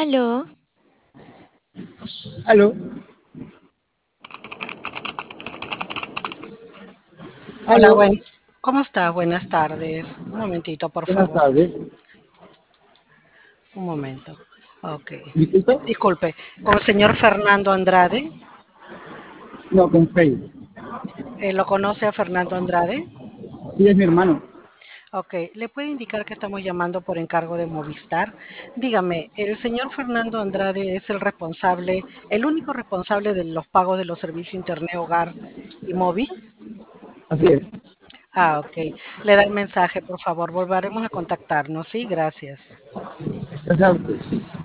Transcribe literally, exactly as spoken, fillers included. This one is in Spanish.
Aló, Aló, Hola, aló, buen, ¿cómo estás? Buenas tardes. Un momentito, por buenas favor. tardes. Un momento. Ok. Disculpe, Disculpe, con el señor Fernando Andrade. no, con Freddy. Eh, ¿lo conoce a Fernando Andrade? Sí, es mi hermano. Ok. ¿Le puede indicar que estamos llamando por encargo de Movistar? Dígame, ¿el señor Fernando Andrade es el responsable, el único responsable de los pagos de los servicios Internet, Hogar y Móvil? Así es. Ah, ok. Le da el mensaje, por favor. Volveremos a contactarnos. Sí, gracias. Gracias a usted.